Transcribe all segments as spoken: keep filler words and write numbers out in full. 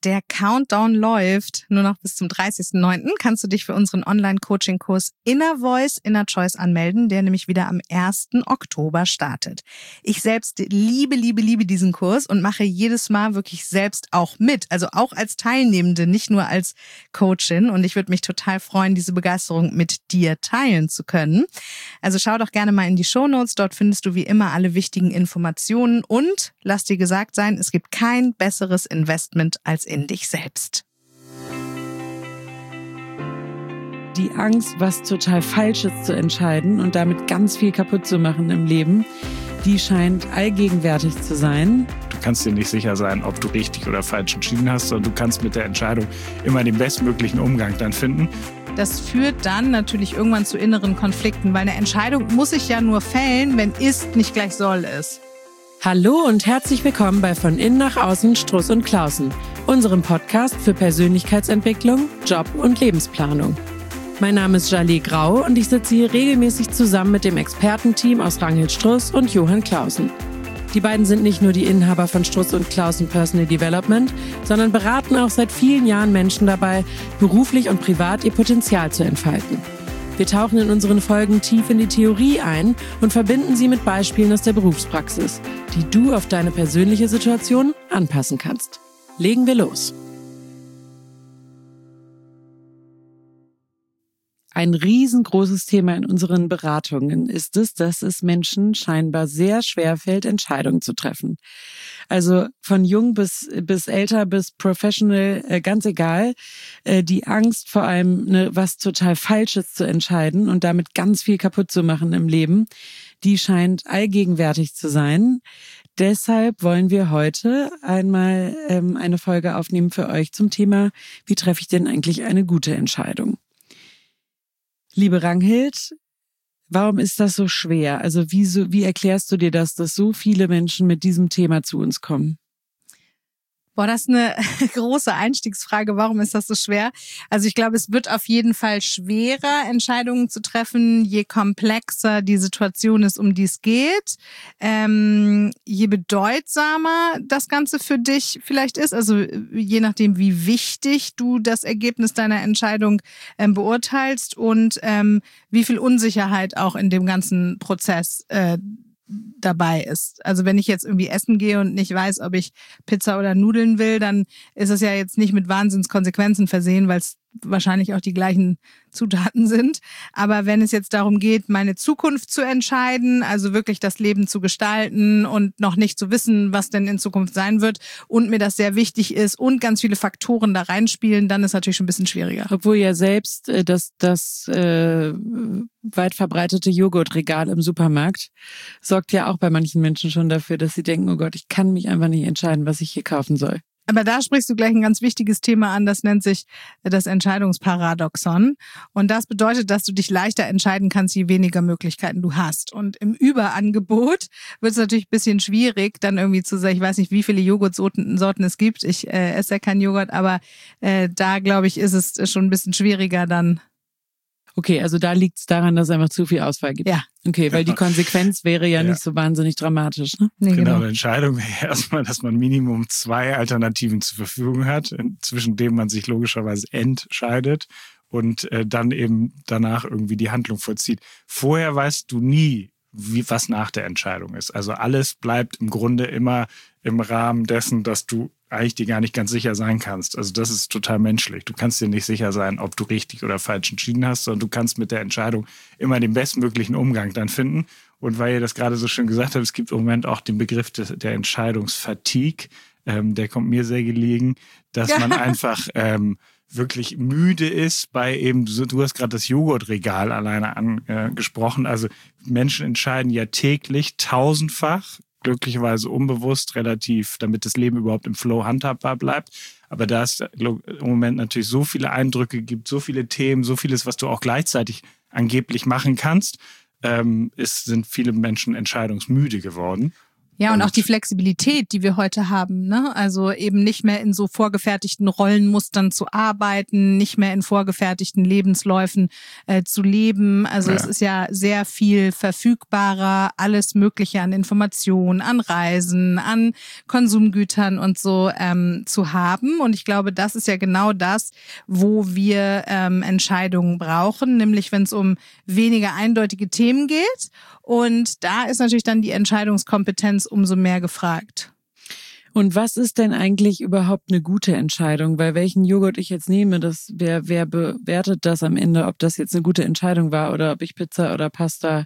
Der Countdown läuft. Nur noch bis zum dreißigsten neunten kannst du dich für unseren Online-Coaching-Kurs Inner Voice, Inner Choice anmelden, der nämlich wieder am ersten Oktober startet. Ich selbst liebe, liebe, liebe diesen Kurs und mache jedes Mal wirklich selbst auch mit. Also auch als Teilnehmende, nicht nur als Coachin. Und ich würde mich total freuen, diese Begeisterung mit dir teilen zu können. Also schau doch gerne mal in die Shownotes. Dort findest du wie immer alle wichtigen Informationen. Und lass dir gesagt sein, es gibt kein besseres Investment als in dich selbst. Die Angst, was total Falsches zu entscheiden und damit ganz viel kaputt zu machen im Leben, die scheint allgegenwärtig zu sein. Du kannst dir nicht sicher sein, ob du richtig oder falsch entschieden hast, sondern du kannst mit der Entscheidung immer den bestmöglichen Umgang dann finden. Das führt dann natürlich irgendwann zu inneren Konflikten, weil eine Entscheidung muss ich ja nur fällen, wenn ist nicht gleich soll ist. Hallo und herzlich willkommen bei Von Innen nach Außen Struss und Klausen, unserem Podcast für Persönlichkeitsentwicklung, Job und Lebensplanung. Mein Name ist Jaleh Grau und ich sitze hier regelmäßig zusammen mit dem Expertenteam aus Ranghild Struss und Johann Clausen. Die beiden sind nicht nur die Inhaber von Struss und Clausen Personal Development, sondern beraten auch seit vielen Jahren Menschen dabei, beruflich und privat ihr Potenzial zu entfalten. Wir tauchen in unseren Folgen tief in die Theorie ein und verbinden sie mit Beispielen aus der Berufspraxis, die du auf deine persönliche Situation anpassen kannst. Legen wir los. Ein riesengroßes Thema in unseren Beratungen ist es, dass es Menschen scheinbar sehr schwer fällt, Entscheidungen zu treffen. Also von jung bis bis älter bis professional, äh, ganz egal. Äh, die Angst vor allem, ne, was total Falsches zu entscheiden und damit ganz viel kaputt zu machen im Leben, die scheint allgegenwärtig zu sein. Deshalb wollen wir heute einmal ähm, eine Folge aufnehmen für euch zum Thema, wie treffe ich denn eigentlich eine gute Entscheidung? Liebe Ranghild, warum ist das so schwer? Also wie, so, wie erklärst du dir das, dass so viele Menschen mit diesem Thema zu uns kommen? Boah, das ist eine große Einstiegsfrage. Warum ist das so schwer? Also ich glaube, es wird auf jeden Fall schwerer, Entscheidungen zu treffen, je komplexer die Situation ist, um die es geht. Ähm, je bedeutsamer das Ganze für dich vielleicht ist, also je nachdem, wie wichtig du das Ergebnis deiner Entscheidung ähm, beurteilst und ähm, wie viel Unsicherheit auch in dem ganzen Prozess äh, dabei ist. Also wenn ich jetzt irgendwie essen gehe und nicht weiß, ob ich Pizza oder Nudeln will, dann ist es ja jetzt nicht mit Wahnsinnskonsequenzen versehen, weil es wahrscheinlich auch die gleichen Zutaten sind. Aber wenn es jetzt darum geht, meine Zukunft zu entscheiden, also wirklich das Leben zu gestalten und noch nicht zu wissen, was denn in Zukunft sein wird und mir das sehr wichtig ist und ganz viele Faktoren da reinspielen, dann ist es natürlich schon ein bisschen schwieriger. Obwohl ja selbst äh, das, das äh, weit verbreitete Joghurtregal im Supermarkt sorgt ja auch bei manchen Menschen schon dafür, dass sie denken, oh Gott, ich kann mich einfach nicht entscheiden, was ich hier kaufen soll. Aber da sprichst du gleich ein ganz wichtiges Thema an, das nennt sich das Entscheidungsparadoxon. Und das bedeutet, dass du dich leichter entscheiden kannst, je weniger Möglichkeiten du hast. Und im Überangebot wird es natürlich ein bisschen schwierig, dann irgendwie zu sagen, ich weiß nicht, wie viele Joghurtsorten Sorten es gibt. Ich äh, esse ja keinen Joghurt, aber äh, da, glaube ich, ist es schon ein bisschen schwieriger dann. Okay, also da liegt es daran, dass es einfach zu viel Auswahl gibt. Ja. Okay, weil die Konsequenz wäre ja, ja nicht so wahnsinnig dramatisch, ne? Nee, genau, eine Entscheidung wäre erstmal, dass man Minimum zwei Alternativen zur Verfügung hat, zwischen denen man sich logischerweise entscheidet und äh, dann eben danach irgendwie die Handlung vollzieht. Vorher weißt du nie, wie, was nach der Entscheidung ist. Also alles bleibt im Grunde immer im Rahmen dessen, dass du eigentlich dir gar nicht ganz sicher sein kannst. Also das ist total menschlich. Du kannst dir nicht sicher sein, ob du richtig oder falsch entschieden hast, sondern du kannst mit der Entscheidung immer den bestmöglichen Umgang dann finden. Und weil ihr das gerade so schön gesagt habt, es gibt im Moment auch den Begriff des, der Entscheidungsfatigue, ähm, der kommt mir sehr gelegen, dass ja. man einfach ähm, wirklich müde ist bei eben, du hast gerade das Joghurtregal alleine angesprochen, also Menschen entscheiden ja täglich tausendfach, glücklicherweise unbewusst relativ, damit das Leben überhaupt im Flow handhabbar bleibt. Aber da es im Moment natürlich so viele Eindrücke gibt, so viele Themen, so vieles, was du auch gleichzeitig angeblich machen kannst, ähm, ist, sind viele Menschen entscheidungsmüde geworden. Ja, und, und auch die Flexibilität, die wir heute haben, ne? Also eben nicht mehr in so vorgefertigten Rollenmustern zu arbeiten, nicht mehr in vorgefertigten Lebensläufen äh, zu leben. Also ja. Es ist ja sehr viel verfügbarer, alles Mögliche an Informationen, an Reisen, an Konsumgütern und so ähm, zu haben. Und ich glaube, das ist ja genau das, wo wir ähm, Entscheidungen brauchen, nämlich wenn es um weniger eindeutige Themen geht. Und da ist natürlich dann die Entscheidungskompetenz umso mehr gefragt. Und was ist denn eigentlich überhaupt eine gute Entscheidung? Weil welchen Joghurt ich jetzt nehme, das wer, wer bewertet das am Ende, ob das jetzt eine gute Entscheidung war oder ob ich Pizza oder Pasta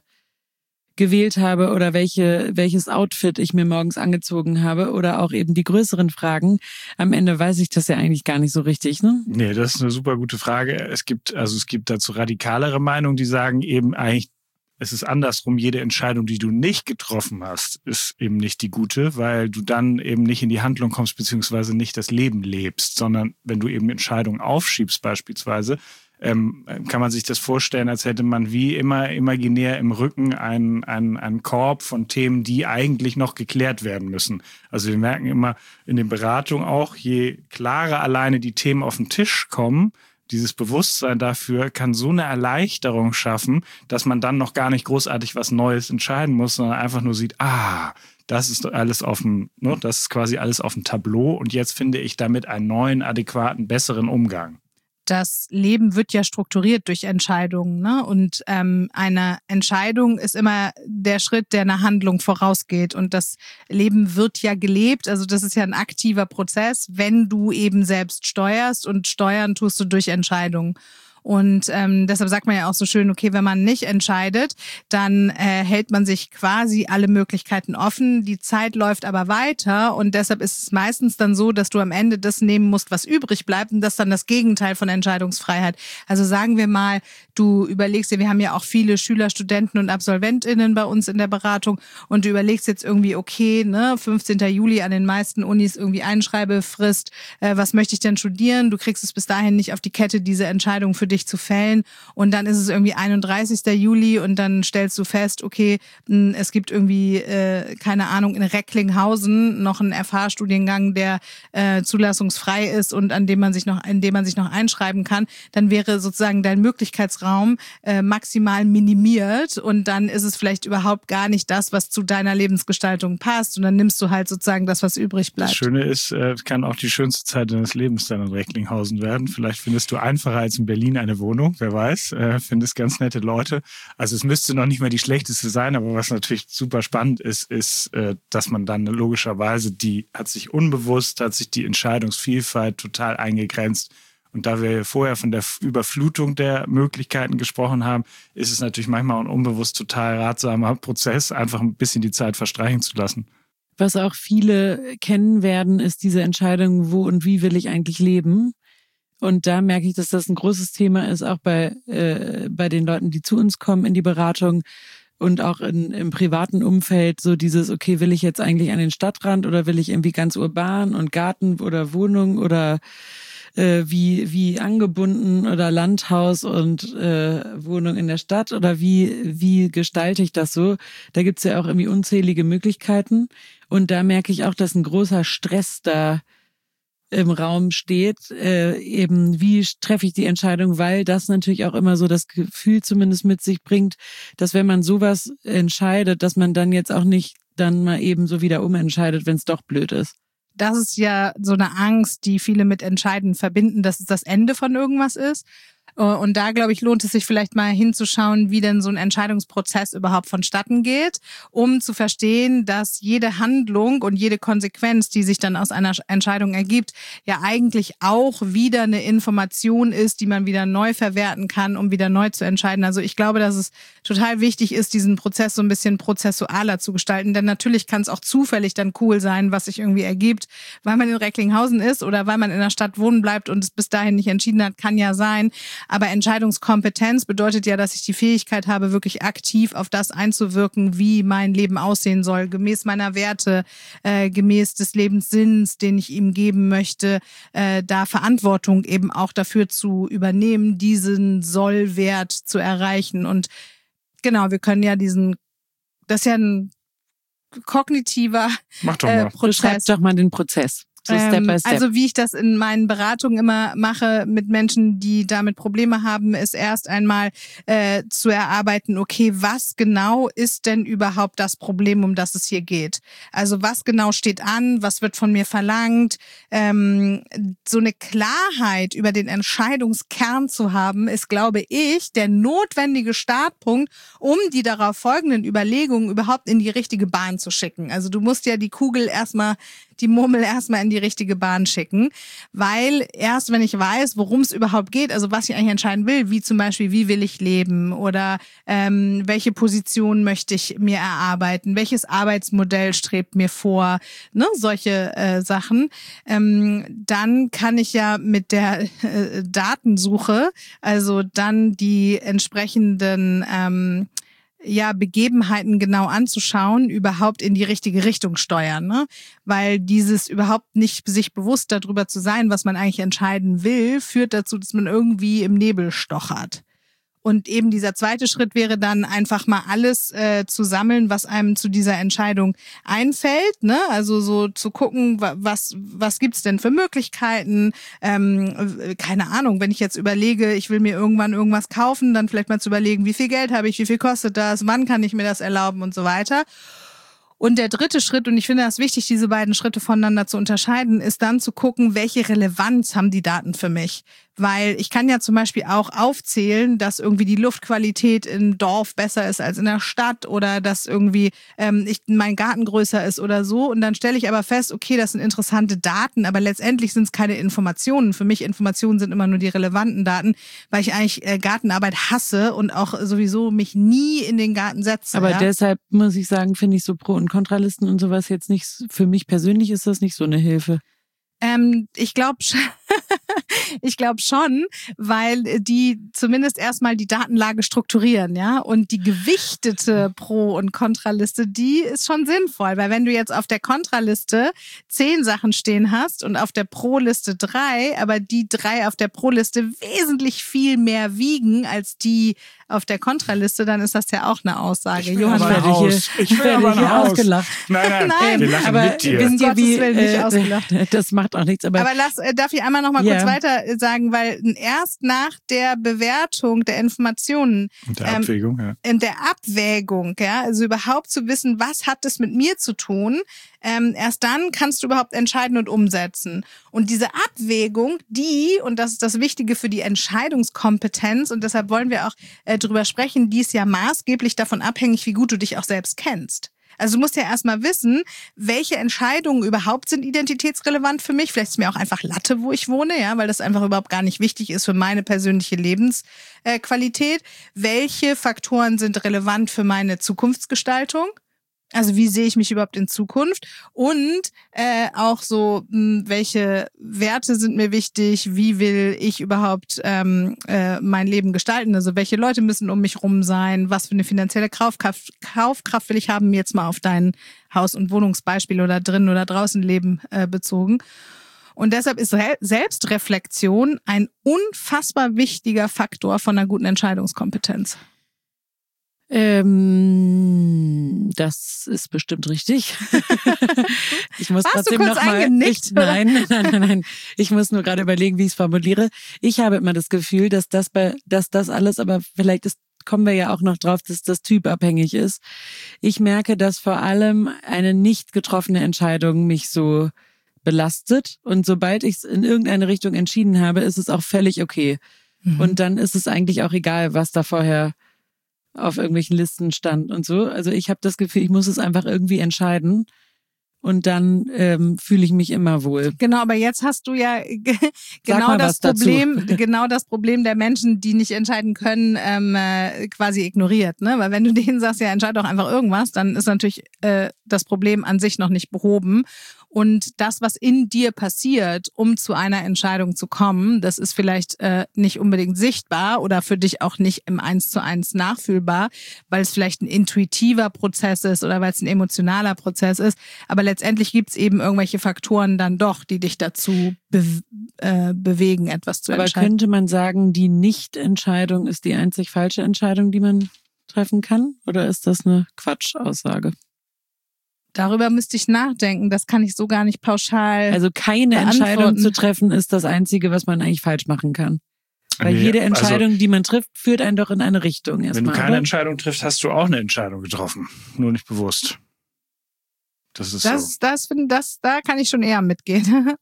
gewählt habe oder welche welches Outfit ich mir morgens angezogen habe oder auch eben die größeren Fragen. Am Ende weiß ich das ja eigentlich gar nicht so richtig, ne? Nee, das ist eine super gute Frage. Es gibt also es gibt dazu radikalere Meinungen, die sagen eben eigentlich, es ist andersrum, jede Entscheidung, die du nicht getroffen hast, ist eben nicht die gute, weil du dann eben nicht in die Handlung kommst, beziehungsweise nicht das Leben lebst, sondern wenn du eben Entscheidungen aufschiebst beispielsweise, ähm, kann man sich das vorstellen, als hätte man wie immer imaginär im Rücken einen, einen, einen Korb von Themen, die eigentlich noch geklärt werden müssen. Also wir merken immer in den Beratungen auch, je klarer alleine die Themen auf den Tisch kommen, dieses Bewusstsein dafür kann so eine Erleichterung schaffen, dass man dann noch gar nicht großartig was Neues entscheiden muss, sondern einfach nur sieht, ah, das ist alles auf dem, ne, das ist quasi alles auf dem Tableau und jetzt finde ich damit einen neuen, adäquaten, besseren Umgang. Das Leben wird ja strukturiert durch Entscheidungen, ne? Und ähm, eine Entscheidung ist immer der Schritt, der einer Handlung vorausgeht. Und das Leben wird ja gelebt, also das ist ja ein aktiver Prozess, wenn du eben selbst steuerst und steuern tust du durch Entscheidungen. Und ähm, deshalb sagt man ja auch so schön, okay, wenn man nicht entscheidet, dann äh, hält man sich quasi alle Möglichkeiten offen. Die Zeit läuft aber weiter und deshalb ist es meistens dann so, dass du am Ende das nehmen musst, was übrig bleibt und das ist dann das Gegenteil von Entscheidungsfreiheit. Also sagen wir mal, du überlegst dir, wir haben ja auch viele Schüler, Studenten und AbsolventInnen bei uns in der Beratung und du überlegst jetzt irgendwie, okay, ne, fünfzehnten Juli an den meisten Unis irgendwie Einschreibefrist, äh, was möchte ich denn studieren? Du kriegst es bis dahin nicht auf die Kette, diese Entscheidung für dich zu fällen und dann ist es irgendwie einunddreißigsten Juli und dann stellst du fest, okay, es gibt irgendwie, äh, keine Ahnung, in Recklinghausen noch einen F H-Studiengang, der äh, zulassungsfrei ist und an dem man sich noch, in dem man sich noch einschreiben kann, dann wäre sozusagen dein Möglichkeitsraum äh, maximal minimiert und dann ist es vielleicht überhaupt gar nicht das, was zu deiner Lebensgestaltung passt und dann nimmst du halt sozusagen das, was übrig bleibt. Das Schöne ist, äh, kann auch die schönste Zeit deines Lebens dann in Recklinghausen werden. Vielleicht findest du einfacher als in Berlin eine Wohnung, wer weiß, äh, findest ganz nette Leute. Also es müsste noch nicht mal die schlechteste sein, aber was natürlich super spannend ist, ist, äh, dass man dann logischerweise, die hat sich unbewusst, hat sich die Entscheidungsvielfalt total eingegrenzt. Und da wir vorher von der Überflutung der Möglichkeiten gesprochen haben, ist es natürlich manchmal ein unbewusst total ratsamer Prozess, einfach ein bisschen die Zeit verstreichen zu lassen. Was auch viele kennen werden, ist diese Entscheidung, wo und wie will ich eigentlich leben? Und da merke ich, dass das ein großes Thema ist, auch bei äh, bei den Leuten, die zu uns kommen in die Beratung und auch in, im privaten Umfeld, so dieses, okay, will ich jetzt eigentlich an den Stadtrand oder will ich irgendwie ganz urban und Garten oder Wohnung oder äh, wie wie angebunden oder Landhaus und äh, Wohnung in der Stadt oder wie wie gestalte ich das so? Da gibt's ja auch irgendwie unzählige Möglichkeiten und da merke ich auch, dass ein großer Stress da im Raum steht, äh, eben wie treffe ich die Entscheidung, weil das natürlich auch immer so das Gefühl zumindest mit sich bringt, dass wenn man sowas entscheidet, dass man dann jetzt auch nicht dann mal eben so wieder umentscheidet, wenn es doch blöd ist. Das ist ja so eine Angst, die viele mit Entscheiden verbinden, dass es das Ende von irgendwas ist. Und da, glaube ich, lohnt es sich vielleicht mal hinzuschauen, wie denn so ein Entscheidungsprozess überhaupt vonstatten geht, um zu verstehen, dass jede Handlung und jede Konsequenz, die sich dann aus einer Entscheidung ergibt, ja eigentlich auch wieder eine Information ist, die man wieder neu verwerten kann, um wieder neu zu entscheiden. Also ich glaube, dass es total wichtig ist, diesen Prozess so ein bisschen prozessualer zu gestalten, denn natürlich kann es auch zufällig dann cool sein, was sich irgendwie ergibt, weil man in Recklinghausen ist oder weil man in der Stadt wohnen bleibt und es bis dahin nicht entschieden hat, kann ja sein. Aber Entscheidungskompetenz bedeutet ja, dass ich die Fähigkeit habe, wirklich aktiv auf das einzuwirken, wie mein Leben aussehen soll, gemäß meiner Werte, äh, gemäß des Lebenssinns, den ich ihm geben möchte, äh, da Verantwortung eben auch dafür zu übernehmen, diesen Sollwert zu erreichen. Und genau, wir können ja diesen, das ist ja ein kognitiver Mach doch äh, mal. Prozess. Beschreib doch mal den Prozess. So Step by Step. Also wie ich das in meinen Beratungen immer mache mit Menschen, die damit Probleme haben, ist erst einmal äh, zu erarbeiten, okay, was genau ist denn überhaupt das Problem, um das es hier geht? Also was genau steht an, was wird von mir verlangt? Ähm, so eine Klarheit über den Entscheidungskern zu haben, ist, glaube ich, der notwendige Startpunkt, um die darauf folgenden Überlegungen überhaupt in die richtige Bahn zu schicken. Also du musst ja die Kugel erstmal, die Murmel erstmal in die richtige Bahn schicken, weil erst wenn ich weiß, worum es überhaupt geht, also was ich eigentlich entscheiden will, wie zum Beispiel, wie will ich leben oder ähm, welche Position möchte ich mir erarbeiten, welches Arbeitsmodell strebt mir vor, ne, solche äh, Sachen, ähm, dann kann ich ja mit der äh, Datensuche, also dann die entsprechenden ähm, ja, Begebenheiten genau anzuschauen, überhaupt in die richtige Richtung steuern, ne? Weil dieses überhaupt nicht sich bewusst darüber zu sein, was man eigentlich entscheiden will, führt dazu, dass man irgendwie im Nebel stochert. Und eben dieser zweite Schritt wäre dann einfach mal alles äh, zu sammeln, was einem zu dieser Entscheidung einfällt, ne? Also so zu gucken, was was gibt's denn für Möglichkeiten? Ähm, keine Ahnung, wenn ich jetzt überlege, ich will mir irgendwann irgendwas kaufen, dann vielleicht mal zu überlegen, wie viel Geld habe ich, wie viel kostet das, wann kann ich mir das erlauben und so weiter. Und der dritte Schritt, und ich finde das wichtig, diese beiden Schritte voneinander zu unterscheiden, ist dann zu gucken, welche Relevanz haben die Daten für mich. Weil ich kann ja zum Beispiel auch aufzählen, dass irgendwie die Luftqualität im Dorf besser ist als in der Stadt oder dass irgendwie ähm, ich, mein Garten größer ist oder so. Und dann stelle ich aber fest, okay, das sind interessante Daten, aber letztendlich sind es keine Informationen. Für mich Informationen sind immer nur die relevanten Daten, weil ich eigentlich äh, Gartenarbeit hasse und auch sowieso mich nie in den Garten setze. Aber ja? deshalb muss ich sagen, finde ich so Pro- und Kontralisten und sowas jetzt nicht, für mich persönlich ist das nicht so eine Hilfe. Ähm, ich glaube ich glaube schon, weil die zumindest erstmal die Datenlage strukturieren, ja. Und die gewichtete Pro- und Kontraliste, die ist schon sinnvoll, weil wenn du jetzt auf der Kontraliste zehn Sachen stehen hast und auf der Pro-Liste drei, aber die drei auf der Pro-Liste wesentlich viel mehr wiegen als die auf der Kontraliste, dann ist das ja auch eine Aussage. Ich will Johann, aber ein werde Haus. hier, Ich will werde aber ein hier Haus. ausgelacht. Nein, nein, Nein. wir lachen aber mit dir. wisst ihr, Gottes wie, Willen nicht äh, ausgelacht. das macht auch nichts, aber, Aber lass, äh, darf ich einmal noch mal Ja. kurz weiter sagen, weil erst nach der Bewertung der Informationen, Und der ähm, Abwägung, ja. in der Abwägung, ja, also überhaupt zu wissen, was hat das mit mir zu tun, ähm, erst dann kannst du überhaupt entscheiden und umsetzen. Und diese Abwägung, die, und das ist das Wichtige für die Entscheidungskompetenz, und deshalb wollen wir auch äh, drüber sprechen, die ist ja maßgeblich davon abhängig, wie gut du dich auch selbst kennst. Also du musst ja erstmal wissen, welche Entscheidungen überhaupt sind identitätsrelevant für mich. Vielleicht ist mir auch einfach Latte, wo ich wohne, ja, weil das einfach überhaupt gar nicht wichtig ist für meine persönliche Lebensqualität. Welche Faktoren sind relevant für meine Zukunftsgestaltung? Also wie sehe ich mich überhaupt in Zukunft? Und äh, auch so, mh, welche Werte sind mir wichtig? Wie will ich überhaupt ähm, äh, mein Leben gestalten? Also welche Leute müssen um mich rum sein? Was für eine finanzielle Kaufkraft, Kaufkraft will ich haben? Jetzt mal auf dein Haus- und Wohnungsbeispiel oder drin oder draußen Leben äh, bezogen. Und deshalb ist Selbstreflexion ein unfassbar wichtiger Faktor von einer guten Entscheidungskompetenz. Ähm, das ist bestimmt richtig. Ich muss Warst trotzdem du kurz noch mal, eingenickt, ich, nein, nein, nein, nein. Ich muss nur gerade überlegen, wie ich es formuliere. Ich habe immer das Gefühl, dass das bei, dass das alles, aber vielleicht ist, kommen wir ja auch noch drauf, dass das typabhängig ist. Ich merke, dass vor allem eine nicht getroffene Entscheidung mich so belastet. Und sobald ich es in irgendeine Richtung entschieden habe, ist es auch völlig okay. Mhm. Und dann ist es eigentlich auch egal, was da vorher auf irgendwelchen Listen stand und so. Also ich habe das Gefühl, ich muss es einfach irgendwie entscheiden und dann ähm, fühle ich mich immer wohl. Genau, aber jetzt hast du ja g- genau das Problem, genau das Problem der Menschen, die nicht entscheiden können, ähm, äh, quasi ignoriert, ne? Weil wenn du denen sagst, ja, entscheid doch einfach irgendwas, dann ist natürlich äh, das Problem an sich noch nicht behoben. Und das, was in dir passiert, um zu einer Entscheidung zu kommen, das ist vielleicht äh, nicht unbedingt sichtbar oder für dich auch nicht im Eins zu eins nachfühlbar, weil es vielleicht ein intuitiver Prozess ist oder weil es ein emotionaler Prozess ist. Aber letztendlich gibt es eben irgendwelche Faktoren dann doch, die dich dazu be- äh, bewegen, etwas zu Aber entscheiden. Aber könnte man sagen, die Nicht-Entscheidung ist die einzig falsche Entscheidung, die man treffen kann? Oder ist das eine Quatschaussage? Darüber müsste ich nachdenken. Das kann ich so gar nicht pauschal Also keine Entscheidung beantworten. zu treffen ist das Einzige, was man eigentlich falsch machen kann. Weil Nee, jede Entscheidung, also, die man trifft, führt einen doch in eine Richtung wenn erstmal. du keine oder? Entscheidung triffst, hast du auch eine Entscheidung getroffen. Nur nicht bewusst. Das ist Das, so. das, find, das, da kann ich schon eher mitgehen.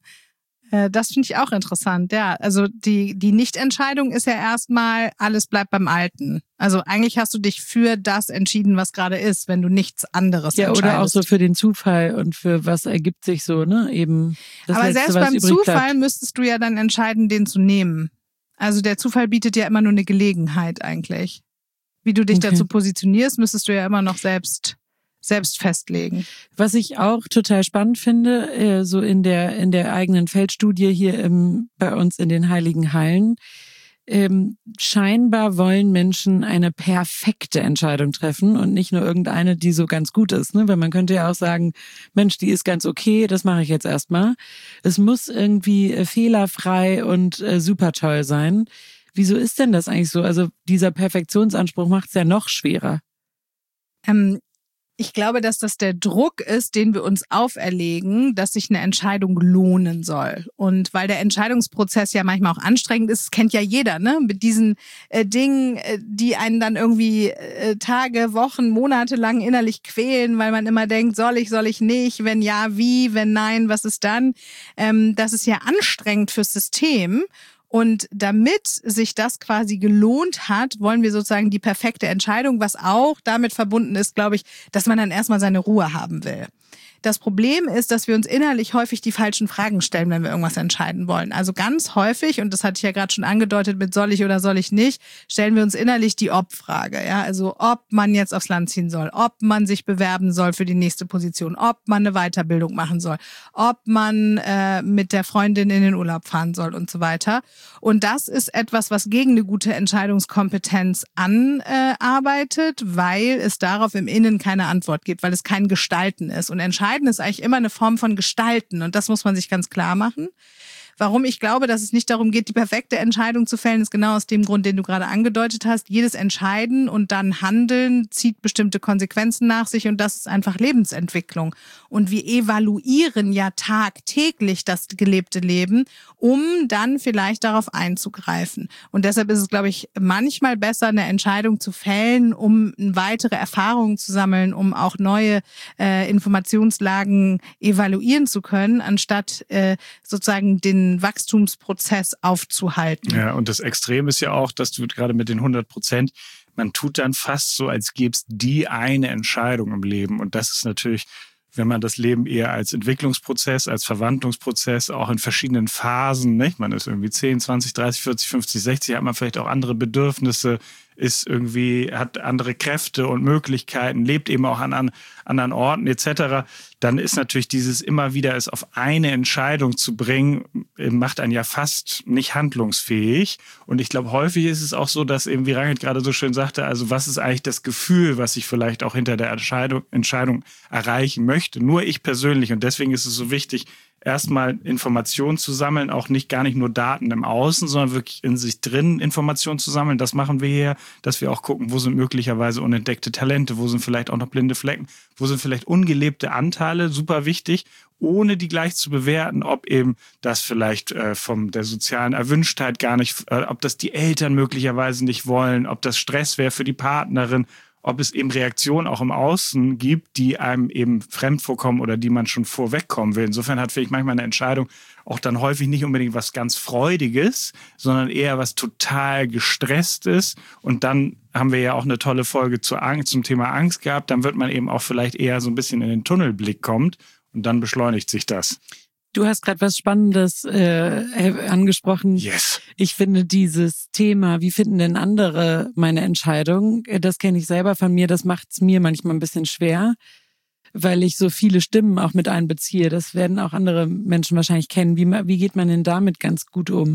Das finde ich auch interessant, ja. Also die, die Nichtentscheidung ist ja erstmal, alles bleibt beim Alten. Also eigentlich hast du dich für das entschieden, was gerade ist, wenn du nichts anderes Ja, entscheidest. oder auch so für den Zufall und für was ergibt sich so, ne? Eben das Aber Letzte, selbst was beim übrig Zufall bleibt. müsstest du ja dann entscheiden, den zu nehmen. Also der Zufall bietet ja immer nur eine Gelegenheit eigentlich. Wie du dich Okay. dazu positionierst, müsstest du ja immer noch selbst selbst festlegen. Was ich auch total spannend finde, äh, so in der in der eigenen Feldstudie hier im, bei uns in den Heiligen Hallen, ähm, scheinbar wollen Menschen eine perfekte Entscheidung treffen und nicht nur irgendeine, die so ganz gut ist. Ne? Weil man könnte ja auch sagen, Mensch, die ist ganz okay, das mache ich jetzt erstmal. Es muss irgendwie äh, fehlerfrei und äh, super toll sein. Wieso ist denn das eigentlich so? Also dieser Perfektionsanspruch macht es ja noch schwerer. Ähm, Ich glaube, dass das der Druck ist, den wir uns auferlegen, dass sich eine Entscheidung lohnen soll. Und weil der Entscheidungsprozess ja manchmal auch anstrengend ist, kennt ja jeder, ne? Mit diesen äh, Dingen, äh, die einen dann irgendwie äh, Tage, Wochen, Monate lang innerlich quälen, weil man immer denkt, soll ich, soll ich nicht? Wenn ja, wie? Wenn nein, was ist dann? Ähm, das ist ja anstrengend fürs System. Und damit sich das quasi gelohnt hat, wollen wir sozusagen die perfekte Entscheidung, was auch damit verbunden ist, glaube ich, dass man dann erstmal seine Ruhe haben will. Das Problem ist, dass wir uns innerlich häufig die falschen Fragen stellen, wenn wir irgendwas entscheiden wollen. Also ganz häufig, und das hatte ich ja gerade schon angedeutet mit soll ich oder soll ich nicht, stellen wir uns innerlich die Ob-Frage. Ja? Also ob man jetzt aufs Land ziehen soll, ob man sich bewerben soll für die nächste Position, ob man eine Weiterbildung machen soll, ob man äh, mit der Freundin in den Urlaub fahren soll und so weiter. Und das ist etwas, was gegen eine gute Entscheidungskompetenz anarbeitet, weil es darauf im Innen keine Antwort gibt, weil es kein Gestalten ist. Und Entscheidung ist eigentlich immer eine Form von Gestalten und das muss man sich ganz klar machen. Warum ich glaube, dass es nicht darum geht, die perfekte Entscheidung zu fällen, ist genau aus dem Grund, den du gerade angedeutet hast. Jedes Entscheiden und dann Handeln zieht bestimmte Konsequenzen nach sich und das ist einfach Lebensentwicklung. Und wir evaluieren ja tagtäglich das gelebte Leben, um dann vielleicht darauf einzugreifen. Und deshalb ist es, glaube ich, manchmal besser, eine Entscheidung zu fällen, um weitere Erfahrungen zu sammeln, um auch neue äh, Informationslagen evaluieren zu können, anstatt äh, sozusagen den Wachstumsprozess aufzuhalten. Ja, und das Extrem ist ja auch, dass du gerade mit den hundert Prozent, man tut dann fast so, als gäbe es die eine Entscheidung im Leben. Und das ist natürlich, wenn man das Leben eher als Entwicklungsprozess, als Verwandlungsprozess, auch in verschiedenen Phasen, nicht? Man ist irgendwie zehn, zwanzig, dreißig, vierzig, fünfzig, sechzig, hat man vielleicht auch andere Bedürfnisse, ist irgendwie, hat andere Kräfte und Möglichkeiten, lebt eben auch an, an anderen Orten et cetera, dann ist natürlich dieses immer wieder es auf eine Entscheidung zu bringen, macht einen ja fast nicht handlungsfähig. Und ich glaube, häufig ist es auch so, dass eben, wie Rangit gerade so schön sagte, also was ist eigentlich das Gefühl, was ich vielleicht auch hinter der Entscheidung, Entscheidung erreichen möchte? Nur ich persönlich. Und deswegen ist es so wichtig, erstmal Informationen zu sammeln, auch nicht gar nicht nur Daten im Außen, sondern wirklich in sich drin Informationen zu sammeln. Das machen wir hier, dass wir auch gucken, wo sind möglicherweise unentdeckte Talente, wo sind vielleicht auch noch blinde Flecken, wo sind vielleicht ungelebte Anteile, super wichtig, ohne die gleich zu bewerten, ob eben das vielleicht äh, von der sozialen Erwünschtheit gar nicht, äh, ob das die Eltern möglicherweise nicht wollen, ob das Stress wäre für die Partnerin, ob es eben Reaktionen auch im Außen gibt, die einem eben fremd vorkommen oder die man schon vorwegkommen will. Insofern hat vielleicht manchmal eine Entscheidung auch dann häufig nicht unbedingt was ganz Freudiges, sondern eher was total Gestresstes. Und dann haben wir ja auch eine tolle Folge zur Angst, zum Thema Angst gehabt. Dann wird man eben auch vielleicht eher so ein bisschen in den Tunnelblick kommt und dann beschleunigt sich das. Du hast gerade was Spannendes äh, angesprochen. Yes. Ich finde dieses Thema, wie finden denn andere meine Entscheidung, das kenne ich selber von mir, das macht es mir manchmal ein bisschen schwer, weil ich so viele Stimmen auch mit einbeziehe. Das werden auch andere Menschen wahrscheinlich kennen. Wie, wie geht man denn damit ganz gut um?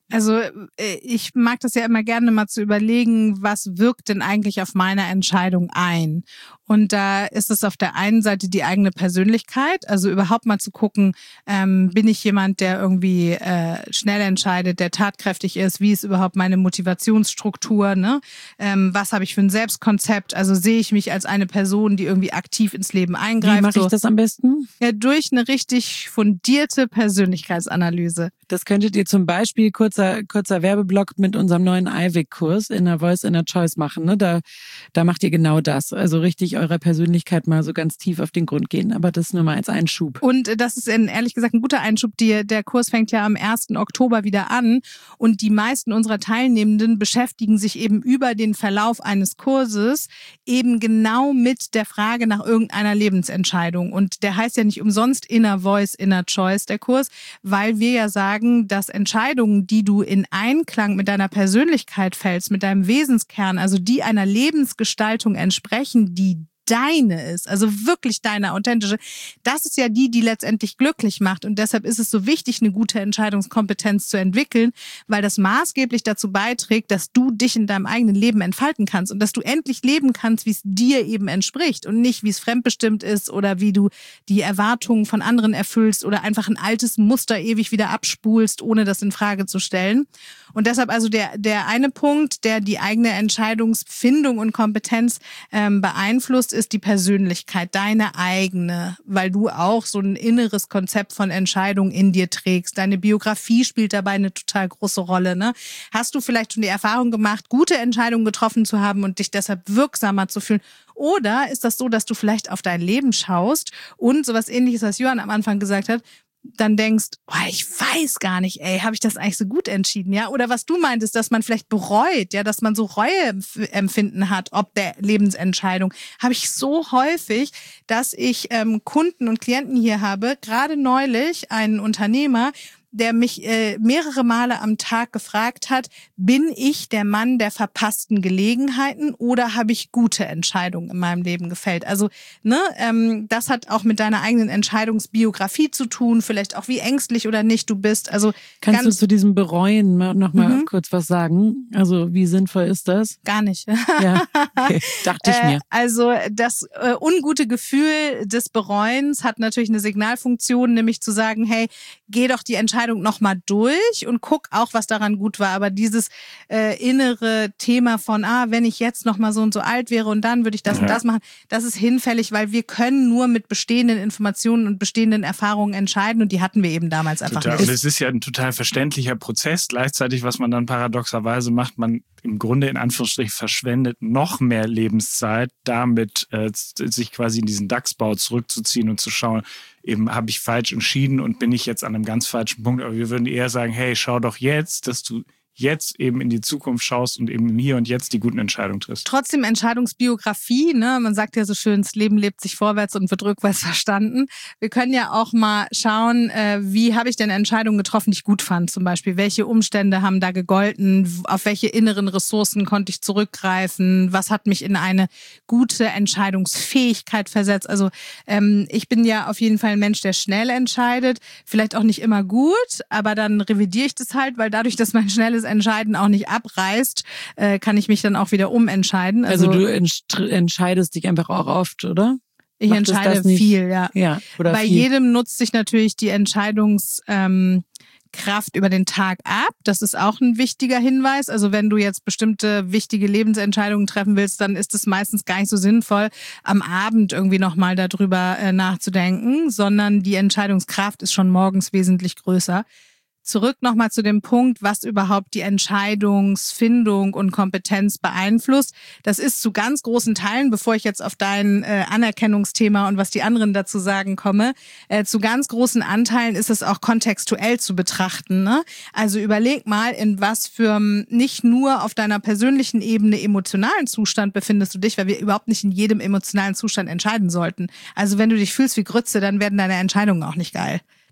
Also ich mag das ja immer gerne mal zu überlegen, was wirkt denn eigentlich auf meine Entscheidung ein? Und da ist es auf der einen Seite die eigene Persönlichkeit, also überhaupt mal zu gucken, ähm, bin ich jemand, der irgendwie äh, schnell entscheidet, der tatkräftig ist, wie ist überhaupt meine Motivationsstruktur, ne? Ähm, was habe ich für ein Selbstkonzept, also sehe ich mich als eine Person, die irgendwie aktiv ins Leben eingreift. Wie mache ich das am besten? Ja, durch eine richtig fundierte Persönlichkeitsanalyse. Das könntet ihr zum Beispiel, kurzer, kurzer Werbeblock, mit unserem neuen I V I C-Kurs Inner Voice, Inner Choice machen. Ne? Da, da macht ihr genau das. Also richtig eurer Persönlichkeit mal so ganz tief auf den Grund gehen. Aber das nur mal als Einschub. Und das ist in, ehrlich gesagt ein guter Einschub. Die, der Kurs fängt ja am ersten Oktober wieder an. Und die meisten unserer Teilnehmenden beschäftigen sich eben über den Verlauf eines Kurses eben genau mit der Frage nach irgendeiner Lebensentscheidung. Und der heißt ja nicht umsonst Inner Voice, Inner Choice, der Kurs, weil wir ja sagen, dass Entscheidungen, die du in Einklang mit deiner Persönlichkeit fällst, mit deinem Wesenskern, also die einer Lebensgestaltung entsprechen, die deine ist, also wirklich deine authentische, das ist ja die, die letztendlich glücklich macht. Und deshalb ist es so wichtig, eine gute Entscheidungskompetenz zu entwickeln, weil das maßgeblich dazu beiträgt, dass du dich in deinem eigenen Leben entfalten kannst und dass du endlich leben kannst, wie es dir eben entspricht und nicht, wie es fremdbestimmt ist oder wie du die Erwartungen von anderen erfüllst oder einfach ein altes Muster ewig wieder abspulst, ohne das in Frage zu stellen. Und deshalb also der, der eine Punkt, der die eigene Entscheidungsfindung und Kompetenz ähm, beeinflusst, ist die Persönlichkeit, deine eigene, weil du auch so ein inneres Konzept von Entscheidungen in dir trägst. Deine Biografie spielt dabei eine total große Rolle. Ne? Hast du vielleicht schon die Erfahrung gemacht, gute Entscheidungen getroffen zu haben und dich deshalb wirksamer zu fühlen? Oder ist das so, dass du vielleicht auf dein Leben schaust und sowas Ähnliches, was Johann am Anfang gesagt hat, dann denkst, oh, ich weiß gar nicht, ey, habe ich das eigentlich so gut entschieden, ja? Oder was du meintest, dass man vielleicht bereut, ja, dass man so Reueempfinden hat, ob der Lebensentscheidung, habe ich so häufig, dass ich ähm, Kunden und Klienten hier habe, gerade neulich einen Unternehmer, der mich äh, mehrere Male am Tag gefragt hat, bin ich der Mann der verpassten Gelegenheiten oder habe ich gute Entscheidungen in meinem Leben gefällt? Also ne, ähm, das hat auch mit deiner eigenen Entscheidungsbiografie zu tun, vielleicht auch wie ängstlich oder nicht du bist. Also kannst ganz, du zu diesem Bereuen noch mal mhm. kurz was sagen? Also wie sinnvoll ist das? Gar nicht. Ja, okay. Dachte ich mir. Äh, also das äh, ungute Gefühl des Bereuens hat natürlich eine Signalfunktion, nämlich zu sagen, hey, geh doch die Entscheidung nochmal durch und guck auch, was daran gut war. Aber dieses äh, innere Thema von, ah, wenn ich jetzt nochmal so und so alt wäre und dann würde ich das ja. und das machen, das ist hinfällig, weil wir können nur mit bestehenden Informationen und bestehenden Erfahrungen entscheiden und die hatten wir eben damals einfach total. nicht. Und es ist ja ein total verständlicher Prozess. Gleichzeitig, was man dann paradoxerweise macht, man im Grunde in Anführungsstrichen verschwendet noch mehr Lebenszeit damit, äh, sich quasi in diesen DAX-Bau zurückzuziehen und zu schauen, eben habe ich falsch entschieden und bin ich jetzt an einem ganz falschen Punkt. Aber wir würden eher sagen, hey, schau doch jetzt, dass du jetzt eben in die Zukunft schaust und eben hier und jetzt die guten Entscheidungen triffst. Trotzdem Entscheidungsbiografie, ne? Man sagt ja so schön, das Leben lebt sich vorwärts und wird rückwärts verstanden. Wir können ja auch mal schauen, äh, wie habe ich denn Entscheidungen getroffen, die ich gut fand zum Beispiel. Welche Umstände haben da gegolten? Auf welche inneren Ressourcen konnte ich zurückgreifen? Was hat mich in eine gute Entscheidungsfähigkeit versetzt? Also ähm, ich bin ja auf jeden Fall ein Mensch, der schnell entscheidet. Vielleicht auch nicht immer gut, aber dann revidiere ich das halt, weil dadurch, dass mein schnelles Entscheiden auch nicht abreißt, äh, kann ich mich dann auch wieder umentscheiden. Also, also du entsch- entscheidest dich einfach auch oft, oder? Ich Macht entscheide viel, ja. ja oder Bei viel. jedem nutzt sich natürlich die Entscheidungskraft ähm, über den Tag ab. Das ist auch ein wichtiger Hinweis. Also wenn du jetzt bestimmte wichtige Lebensentscheidungen treffen willst, dann ist es meistens gar nicht so sinnvoll, am Abend irgendwie nochmal darüber äh, nachzudenken, sondern die Entscheidungskraft ist schon morgens wesentlich größer. Zurück nochmal zu dem Punkt, was überhaupt die Entscheidungsfindung und Kompetenz beeinflusst. Das ist zu ganz großen Teilen, bevor ich jetzt auf dein äh, Anerkennungsthema und was die anderen dazu sagen komme, äh, zu ganz großen Anteilen ist es auch kontextuell zu betrachten. Ne? Also überleg mal, in was für nicht nur auf deiner persönlichen Ebene emotionalen Zustand befindest du dich, weil wir überhaupt nicht in jedem emotionalen Zustand entscheiden sollten. Also wenn du dich fühlst wie Grütze, dann werden deine Entscheidungen auch nicht geil.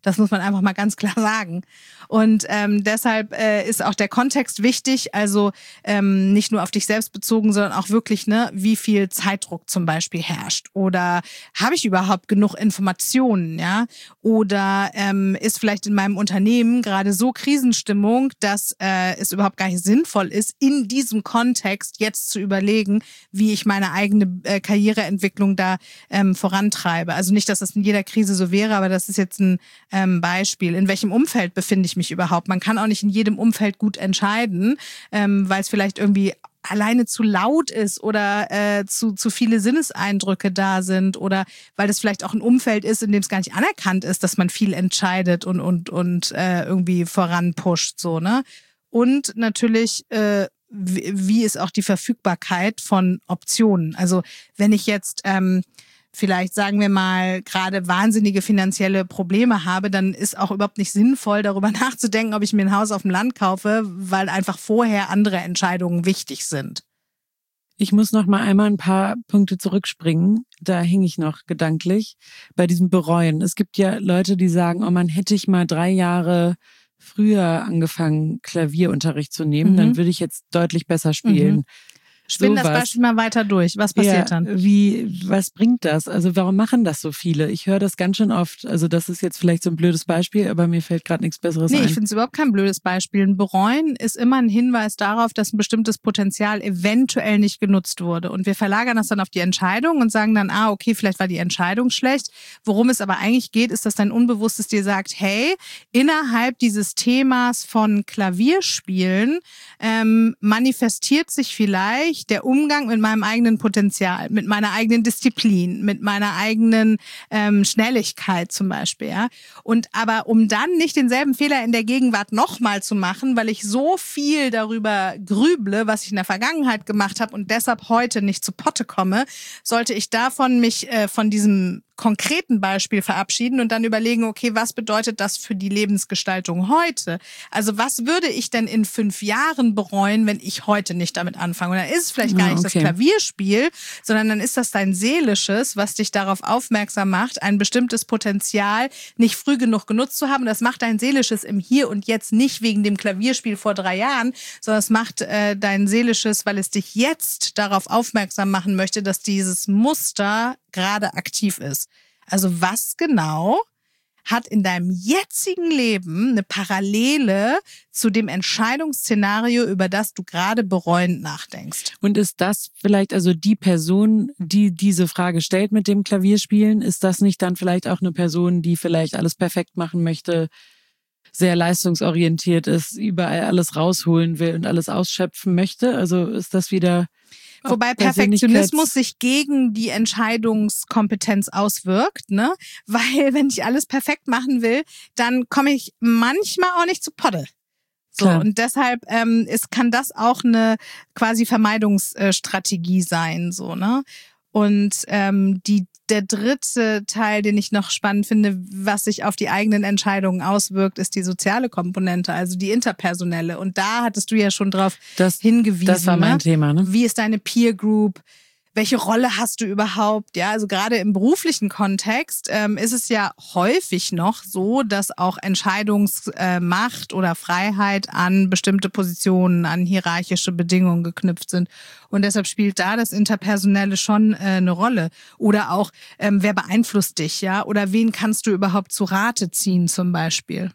Das muss man einfach mal ganz klar sagen. Und ähm, deshalb äh, ist auch der Kontext wichtig, also ähm, nicht nur auf dich selbst bezogen, sondern auch wirklich, ne, wie viel Zeitdruck zum Beispiel herrscht. Oder habe ich überhaupt genug Informationen, ja? Oder ähm, ist vielleicht in meinem Unternehmen gerade so Krisenstimmung, dass äh, es überhaupt gar nicht sinnvoll ist, in diesem Kontext jetzt zu überlegen, wie ich meine eigene äh, Karriereentwicklung da ähm, vorantreibe. Also nicht, dass das in jeder Krise so wäre, aber das ist jetzt ein ähm, Beispiel. In welchem Umfeld befinde ich mich überhaupt? Man kann auch nicht in jedem Umfeld gut entscheiden, ähm, weil es vielleicht irgendwie alleine zu laut ist oder äh, zu zu viele Sinneseindrücke da sind oder weil das vielleicht auch ein Umfeld ist, in dem es gar nicht anerkannt ist, dass man viel entscheidet und und und äh, irgendwie voranpusht, so, ne? Und natürlich äh, wie, wie ist auch die Verfügbarkeit von Optionen? Also wenn ich jetzt ähm, vielleicht, sagen wir mal, gerade wahnsinnige finanzielle Probleme habe, dann ist auch überhaupt nicht sinnvoll, darüber nachzudenken, ob ich mir ein Haus auf dem Land kaufe, weil einfach vorher andere Entscheidungen wichtig sind. Ich muss noch mal einmal ein paar Punkte zurückspringen. Da hing ich noch gedanklich bei diesem Bereuen. Es gibt ja Leute, die sagen, oh man, hätte ich mal drei Jahre früher angefangen, Klavierunterricht zu nehmen, mhm. dann würde ich jetzt deutlich besser spielen. Mhm. Spinn das Beispiel mal weiter durch. Was passiert ja, dann? Wie, was bringt das? Also warum machen das so viele? Ich höre das ganz schön oft. Also das ist jetzt vielleicht so ein blödes Beispiel, aber mir fällt gerade nichts Besseres nee, ein. Nee, ich finde es überhaupt kein blödes Beispiel. Ein Bereuen ist immer ein Hinweis darauf, dass ein bestimmtes Potenzial eventuell nicht genutzt wurde. Und wir verlagern das dann auf die Entscheidung und sagen dann, ah, okay, vielleicht war die Entscheidung schlecht. Worum es aber eigentlich geht, ist, dass dein Unbewusstes dir sagt, hey, innerhalb dieses Themas von Klavierspielen ähm, manifestiert sich vielleicht der Umgang mit meinem eigenen Potenzial, mit meiner eigenen Disziplin, mit meiner eigenen ähm, Schnelligkeit zum Beispiel. Ja? Und aber um dann nicht denselben Fehler in der Gegenwart nochmal zu machen, weil ich so viel darüber grüble, was ich in der Vergangenheit gemacht habe und deshalb heute nicht zu Potte komme, sollte ich davon mich äh, von diesem konkreten Beispiel verabschieden und dann überlegen, okay, was bedeutet das für die Lebensgestaltung heute? Also was würde ich denn in fünf Jahren bereuen, wenn ich heute nicht damit anfange? Und dann ist es vielleicht gar ja, nicht okay. das Klavierspiel, sondern dann ist das dein Seelisches, was dich darauf aufmerksam macht, ein bestimmtes Potenzial nicht früh genug genutzt zu haben. Das macht dein Seelisches im Hier und Jetzt nicht wegen dem Klavierspiel vor drei Jahren, sondern es macht äh, dein Seelisches, weil es dich jetzt darauf aufmerksam machen möchte, dass dieses Muster gerade aktiv ist. Also was genau hat in deinem jetzigen Leben eine Parallele zu dem Entscheidungsszenario, über das du gerade bereuend nachdenkst? Und ist das vielleicht also die Person, die diese Frage stellt mit dem Klavierspielen, ist das nicht dann vielleicht auch eine Person, die vielleicht alles perfekt machen möchte, sehr leistungsorientiert ist, überall alles rausholen will und alles ausschöpfen möchte? Also ist das wieder... Wobei Perfektionismus sich gegen die Entscheidungskompetenz auswirkt, ne? Weil wenn ich alles perfekt machen will, dann komme ich manchmal auch nicht zu Potte. So, Klar. Und deshalb ähm, ist, kann das auch eine quasi Vermeidungsstrategie sein, so, ne? Und ähm, die der dritte Teil, den ich noch spannend finde, was sich auf die eigenen Entscheidungen auswirkt, ist die soziale Komponente, also die interpersonelle. Und da hattest du ja schon drauf das, hingewiesen. Das war mein ne? Thema, ne? Wie ist deine Peer Group? Welche Rolle hast du überhaupt? Ja, also gerade im beruflichen Kontext ähm, ist es ja häufig noch so, dass auch Entscheidungsmacht äh, oder Freiheit an bestimmte Positionen, an hierarchische Bedingungen geknüpft sind. Und deshalb spielt da das Interpersonelle schon äh, eine Rolle. Oder auch, ähm, wer beeinflusst dich, ja? Oder wen kannst du überhaupt zu Rate ziehen zum Beispiel?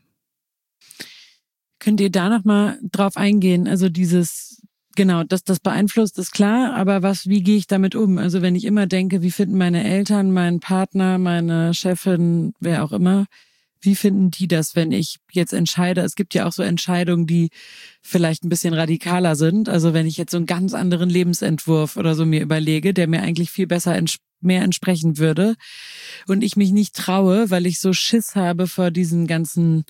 Könnt ihr da nochmal drauf eingehen? Also dieses... Genau, dass das beeinflusst, ist klar, aber was, wie gehe ich damit um? Also wenn ich immer denke, wie finden meine Eltern, mein Partner, meine Chefin, wer auch immer, wie finden die das, wenn ich jetzt entscheide? Es gibt ja auch so Entscheidungen, die vielleicht ein bisschen radikaler sind. Also wenn ich jetzt so einen ganz anderen Lebensentwurf oder so mir überlege, der mir eigentlich viel besser ents- mehr entsprechen würde und ich mich nicht traue, weil ich so Schiss habe vor diesen ganzen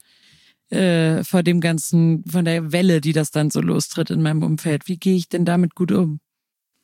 Äh, vor dem ganzen, von der Welle, die das dann so lostritt in meinem Umfeld. Wie gehe ich denn damit gut um?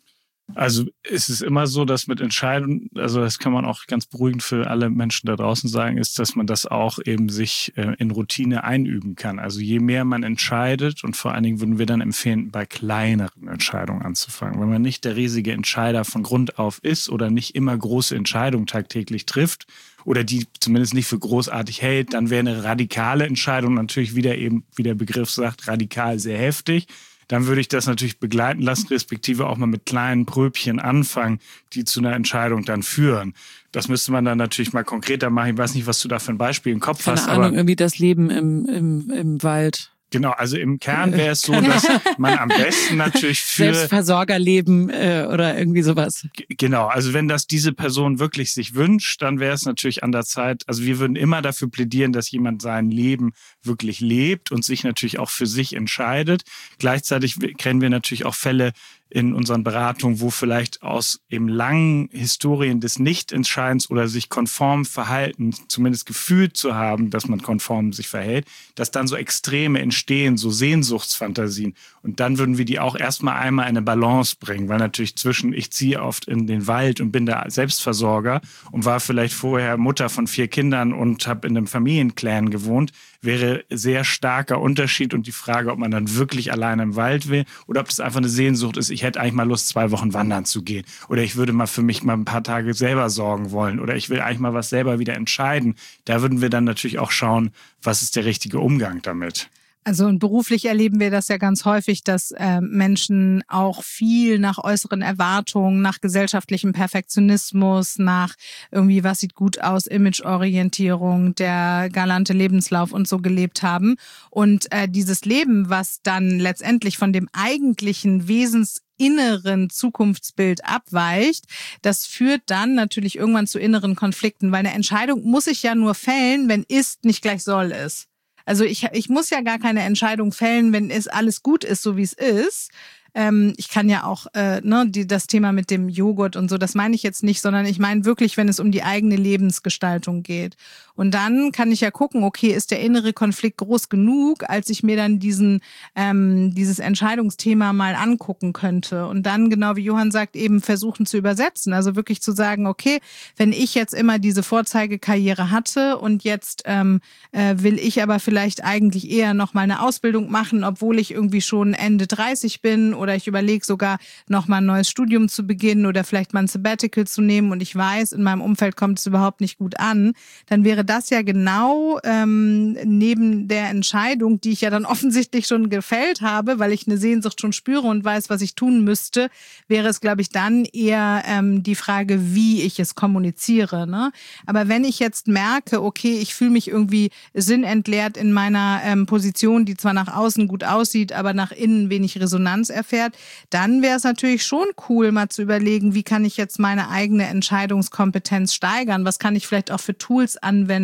Also es ist immer so, dass mit Entscheidungen, also das kann man auch ganz beruhigend für alle Menschen da draußen sagen, ist, dass man das auch eben sich äh, in Routine einüben kann. Also je mehr man entscheidet, und vor allen Dingen würden wir dann empfehlen, bei kleineren Entscheidungen anzufangen. Wenn man nicht der riesige Entscheider von Grund auf ist oder nicht immer große Entscheidungen tagtäglich trifft oder die zumindest nicht für großartig hält, dann wäre eine radikale Entscheidung natürlich wieder eben, wie der Begriff sagt, radikal sehr heftig. Dann würde ich das natürlich begleiten lassen, respektive auch mal mit kleinen Pröbchen anfangen, die zu einer Entscheidung dann führen. Das müsste man dann natürlich mal konkreter machen. Ich weiß nicht, was du da für ein Beispiel im Kopf Keine hast. Ahnung, aber irgendwie das Leben im, im, im Wald. Genau, also im Kern wäre es so, dass man am besten natürlich für... Selbstversorgerleben äh, oder irgendwie sowas. G- Genau, also wenn das diese Person wirklich sich wünscht, dann wäre es natürlich an der Zeit, also wir würden immer dafür plädieren, dass jemand sein Leben wirklich lebt und sich natürlich auch für sich entscheidet. Gleichzeitig kennen wir natürlich auch Fälle in unseren Beratungen, wo vielleicht aus eben langen Historien des Nichtentscheidens oder sich konform verhalten, zumindest gefühlt zu haben, dass man konform sich verhält, dass dann so Extreme entstehen, so Sehnsuchtsfantasien. Und dann würden wir die auch erstmal einmal in eine Balance bringen, weil natürlich zwischen, ich ziehe oft in den Wald und bin da Selbstversorger und war vielleicht vorher Mutter von vier Kindern und habe in einem Familienclan gewohnt, wäre sehr starker Unterschied und die Frage, ob man dann wirklich alleine im Wald will oder ob das einfach eine Sehnsucht ist, ich hätte eigentlich mal Lust, zwei Wochen wandern zu gehen oder ich würde mal für mich mal ein paar Tage selber sorgen wollen oder ich will eigentlich mal was selber wieder entscheiden. Da würden wir dann natürlich auch schauen, was ist der richtige Umgang damit. Also und beruflich erleben wir das ja ganz häufig, dass äh, Menschen auch viel nach äußeren Erwartungen, nach gesellschaftlichem Perfektionismus, nach irgendwie, was sieht gut aus, Imageorientierung, der galante Lebenslauf und so gelebt haben. Und äh, dieses Leben, was dann letztendlich von dem eigentlichen Wesens inneren Zukunftsbild abweicht, das führt dann natürlich irgendwann zu inneren Konflikten, weil eine Entscheidung muss ich ja nur fällen, wenn ist nicht gleich soll ist. Also ich, ich muss ja gar keine Entscheidung fällen, wenn es alles gut ist, so wie es ist. Ähm, ich kann ja auch, äh, ne, die, das Thema mit dem Joghurt und so, das meine ich jetzt nicht, sondern ich meine wirklich, wenn es um die eigene Lebensgestaltung geht. Und dann kann ich ja gucken, okay, ist der innere Konflikt groß genug, als ich mir dann diesen ähm, dieses Entscheidungsthema mal angucken könnte. Und dann, genau wie Johann sagt, eben versuchen zu übersetzen. Also wirklich zu sagen, okay, wenn ich jetzt immer diese Vorzeigekarriere hatte und jetzt ähm, äh, will ich aber vielleicht eigentlich eher noch mal eine Ausbildung machen, obwohl ich irgendwie schon Ende dreißig bin oder ich überlege sogar noch mal ein neues Studium zu beginnen oder vielleicht mal ein Sabbatical zu nehmen und ich weiß, in meinem Umfeld kommt es überhaupt nicht gut an, dann wäre das ja genau ähm, neben der Entscheidung, die ich ja dann offensichtlich schon gefällt habe, weil ich eine Sehnsucht schon spüre und weiß, was ich tun müsste, wäre es, glaube ich, dann eher ähm, die Frage, wie ich es kommuniziere. Ne? Aber wenn ich jetzt merke, okay, ich fühle mich irgendwie sinnentleert in meiner ähm, Position, die zwar nach außen gut aussieht, aber nach innen wenig Resonanz erfährt, dann wäre es natürlich schon cool, mal zu überlegen, wie kann ich jetzt meine eigene Entscheidungskompetenz steigern? Was kann ich vielleicht auch für Tools anwenden,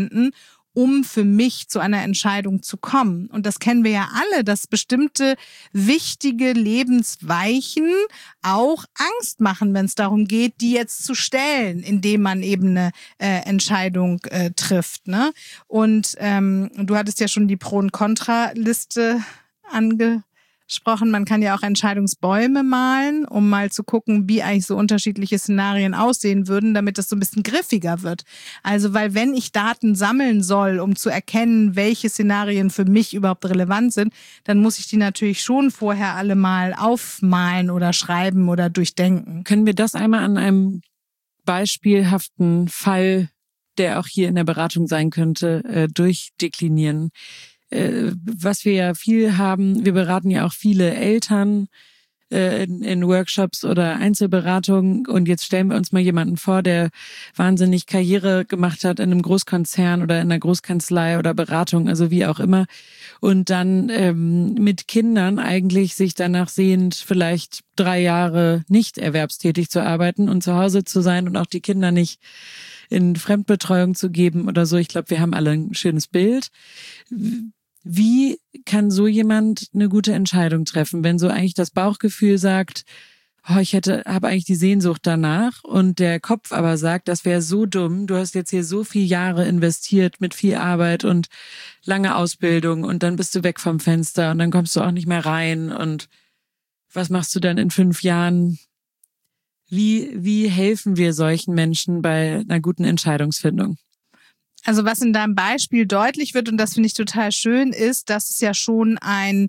um für mich zu einer Entscheidung zu kommen. Und das kennen wir ja alle, dass bestimmte wichtige Lebensweichen auch Angst machen, wenn es darum geht, die jetzt zu stellen, indem man eben eine äh, Entscheidung äh, trifft. Ne? Und ähm, du hattest ja schon die Pro- und Kontraliste angesprochen. Man kann ja auch Entscheidungsbäume malen, um mal zu gucken, wie eigentlich so unterschiedliche Szenarien aussehen würden, damit das so ein bisschen griffiger wird. Also, weil wenn ich Daten sammeln soll, um zu erkennen, welche Szenarien für mich überhaupt relevant sind, dann muss ich die natürlich schon vorher alle mal aufmalen oder schreiben oder durchdenken. Können wir das einmal an einem beispielhaften Fall, der auch hier in der Beratung sein könnte, äh, durchdeklinieren? Was wir ja viel haben, wir beraten ja auch viele Eltern äh, in, in Workshops oder Einzelberatungen und jetzt stellen wir uns mal jemanden vor, der wahnsinnig Karriere gemacht hat in einem Großkonzern oder in einer Großkanzlei oder Beratung, also wie auch immer und dann ähm, mit Kindern eigentlich sich danach sehnt, vielleicht drei Jahre nicht erwerbstätig zu arbeiten und zu Hause zu sein und auch die Kinder nicht in Fremdbetreuung zu geben oder so. Ich glaube, wir haben alle ein schönes Bild. Wie kann so jemand eine gute Entscheidung treffen, wenn so eigentlich das Bauchgefühl sagt, oh, ich hätte, habe eigentlich die Sehnsucht danach und der Kopf aber sagt, das wäre so dumm, du hast jetzt hier so viele Jahre investiert mit viel Arbeit und lange Ausbildung und dann bist du weg vom Fenster und dann kommst du auch nicht mehr rein und was machst du dann in fünf Jahren? Wie, wie helfen wir solchen Menschen bei einer guten Entscheidungsfindung? Also was in deinem Beispiel deutlich wird, und das finde ich total schön, ist, dass es ja schon ein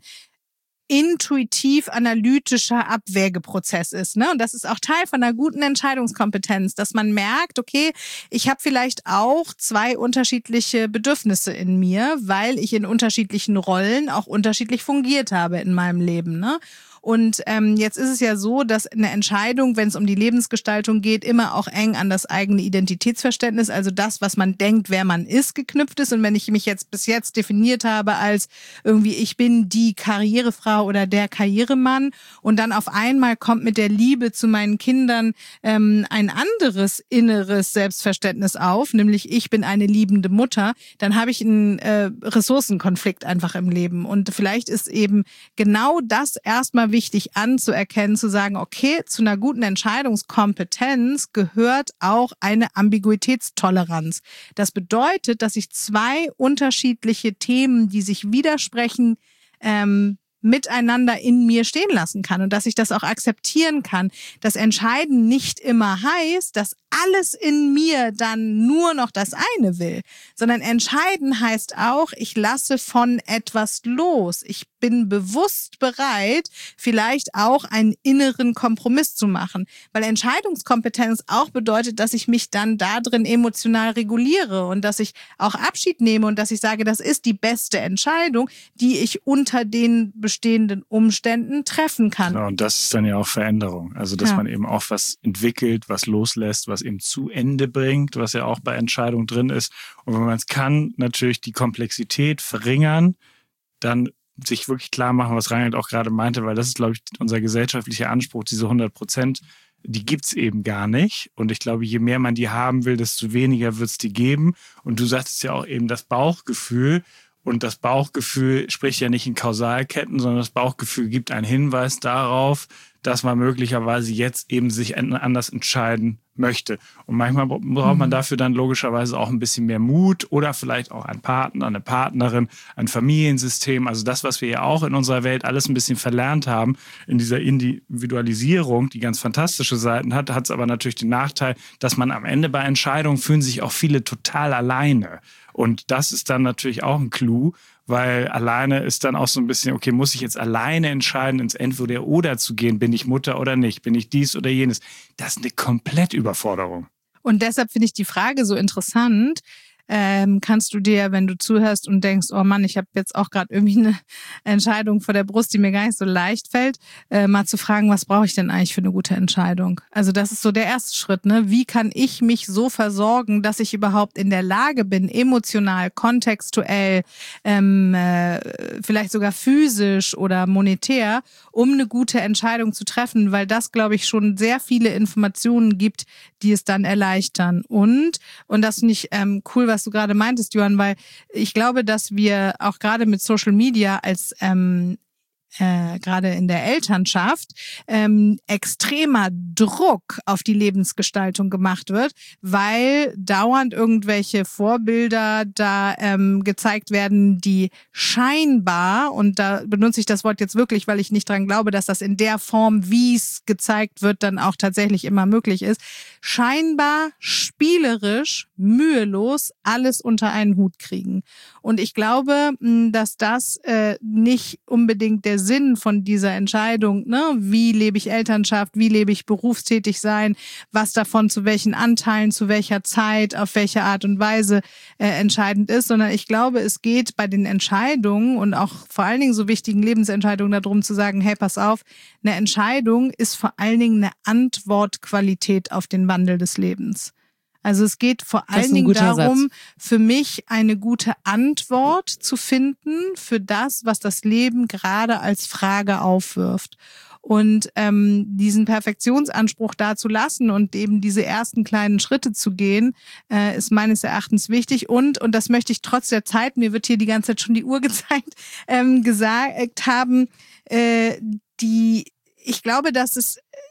intuitiv-analytischer Abwägeprozess ist, ne? Und das ist auch Teil von einer guten Entscheidungskompetenz, dass man merkt, okay, ich habe vielleicht auch zwei unterschiedliche Bedürfnisse in mir, weil ich in unterschiedlichen Rollen auch unterschiedlich fungiert habe in meinem Leben, ne? Und ähm, jetzt ist es ja so, dass eine Entscheidung, wenn es um die Lebensgestaltung geht, immer auch eng an das eigene Identitätsverständnis, also das, was man denkt, wer man ist, geknüpft ist. Und wenn ich mich jetzt bis jetzt definiert habe als irgendwie, ich bin die Karrierefrau oder der Karrieremann, und dann auf einmal kommt mit der Liebe zu meinen Kindern ähm, ein anderes inneres Selbstverständnis auf, nämlich ich bin eine liebende Mutter, dann habe ich einen äh, Ressourcenkonflikt einfach im Leben. Und vielleicht ist eben genau das erstmal wichtig anzuerkennen, zu sagen, okay, zu einer guten Entscheidungskompetenz gehört auch eine Ambiguitätstoleranz. Das bedeutet, dass ich zwei unterschiedliche Themen, die sich widersprechen, ähm, miteinander in mir stehen lassen kann und dass ich das auch akzeptieren kann. Das Entscheiden nicht immer heißt, dass alles in mir dann nur noch das eine will, sondern entscheiden heißt auch, ich lasse von etwas los. Ich bin bewusst bereit, vielleicht auch einen inneren Kompromiss zu machen, weil Entscheidungskompetenz auch bedeutet, dass ich mich dann da drin emotional reguliere und dass ich auch Abschied nehme und dass ich sage, das ist die beste Entscheidung, die ich unter den bestehenden Umständen treffen kann. Genau, und das ist dann ja auch Veränderung. Also, dass ja. man eben auch was entwickelt, was loslässt, was eben zu Ende bringt, was ja auch bei Entscheidungen drin ist. Und wenn man es kann, natürlich die Komplexität verringern, dann sich wirklich klar machen, was Reinhard auch gerade meinte, weil das ist, glaube ich, unser gesellschaftlicher Anspruch, diese hundert Prozent, die gibt's eben gar nicht. Und ich glaube, je mehr man die haben will, desto weniger wird's die geben. Und du sagtest ja auch eben das Bauchgefühl. Und das Bauchgefühl spricht ja nicht in Kausalketten, sondern das Bauchgefühl gibt einen Hinweis darauf, dass man möglicherweise jetzt eben sich anders entscheiden möchte. Und manchmal braucht man dafür dann logischerweise auch ein bisschen mehr Mut oder vielleicht auch einen Partner, eine Partnerin, ein Familiensystem. Also das, was wir ja auch in unserer Welt alles ein bisschen verlernt haben, in dieser Individualisierung, die ganz fantastische Seiten hat, hat es aber natürlich den Nachteil, dass man am Ende bei Entscheidungen fühlen sich auch viele total alleine. Und das ist dann natürlich auch ein Clou, weil alleine ist dann auch so ein bisschen, okay, muss ich jetzt alleine entscheiden, ins Entweder-Oder zu gehen? Bin ich Mutter oder nicht? Bin ich dies oder jenes? Das ist eine komplette Überforderung. Und deshalb finde ich die Frage so interessant. Ähm, kannst du dir, wenn du zuhörst und denkst, oh Mann, ich habe jetzt auch gerade irgendwie eine Entscheidung vor der Brust, die mir gar nicht so leicht fällt, äh, mal zu fragen, was brauche ich denn eigentlich für eine gute Entscheidung? Also das ist so der erste Schritt, ne? Wie kann ich mich so versorgen, dass ich überhaupt in der Lage bin, emotional, kontextuell, ähm, äh, vielleicht sogar physisch oder monetär, um eine gute Entscheidung zu treffen, weil das, glaube ich, schon sehr viele Informationen gibt, die es dann erleichtern. Und, und das finde ich ähm, cool, was du gerade meintest, Johann, weil ich glaube, dass wir auch gerade mit Social Media als ähm, äh, gerade in der Elternschaft ähm, extremer Druck auf die Lebensgestaltung gemacht wird, weil dauernd irgendwelche Vorbilder da ähm, gezeigt werden, die scheinbar, und da benutze ich das Wort jetzt wirklich, weil ich nicht dran glaube, dass das in der Form, wie es gezeigt wird, dann auch tatsächlich immer möglich ist, scheinbar spielerisch, mühelos alles unter einen Hut kriegen. Und ich glaube, dass das äh, nicht unbedingt der Sinn von dieser Entscheidung, ne, wie lebe ich Elternschaft, wie lebe ich berufstätig sein, was davon zu welchen Anteilen, zu welcher Zeit, auf welche Art und Weise äh, entscheidend ist, sondern ich glaube, es geht bei den Entscheidungen und auch vor allen Dingen so wichtigen Lebensentscheidungen darum zu sagen, hey, pass auf, eine Entscheidung ist vor allen Dingen eine Antwortqualität auf den Wandel des Lebens. Also es geht vor allen Dingen darum, Satz. für mich eine gute Antwort zu finden für das, was das Leben gerade als Frage aufwirft. Und ähm, diesen Perfektionsanspruch da zu lassen und eben diese ersten kleinen Schritte zu gehen, äh, ist meines Erachtens wichtig. Und, und das möchte ich trotz der Zeit, mir wird hier die ganze Zeit schon die Uhr gezeigt, ähm, gesagt haben, äh, die, ich glaube, dass es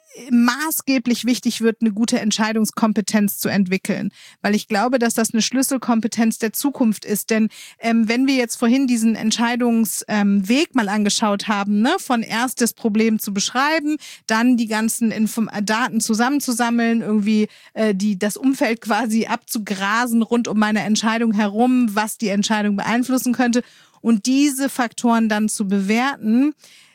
maßgeblich wichtig wird, eine gute Entscheidungskompetenz zu entwickeln. Weil ich glaube, dass das eine Schlüsselkompetenz der Zukunft ist. Denn ähm, wenn wir jetzt vorhin diesen Entscheidungsweg ähm, mal angeschaut haben, ne, von erst das Problem zu beschreiben, dann die ganzen Info- Daten zusammenzusammeln, irgendwie äh, die das Umfeld quasi abzugrasen rund um meine Entscheidung herum, was die Entscheidung beeinflussen könnte und diese Faktoren dann zu bewerten,